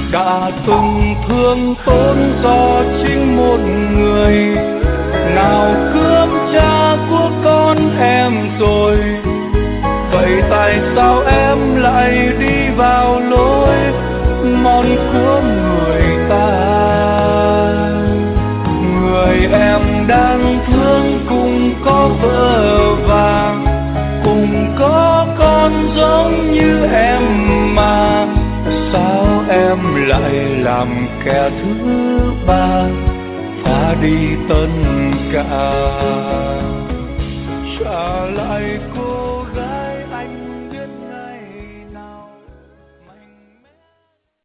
đã từng thương tốn cho chính một người, nào cướp cha của con em rồi. Vậy tại sao em lại đi vào lối mòn của người ta? Người em đang thương cùng có vợ vàng, cùng có con giống như em mà sao em lại làm kẻ thứ ba, phá đi tất cả? Trả lại cô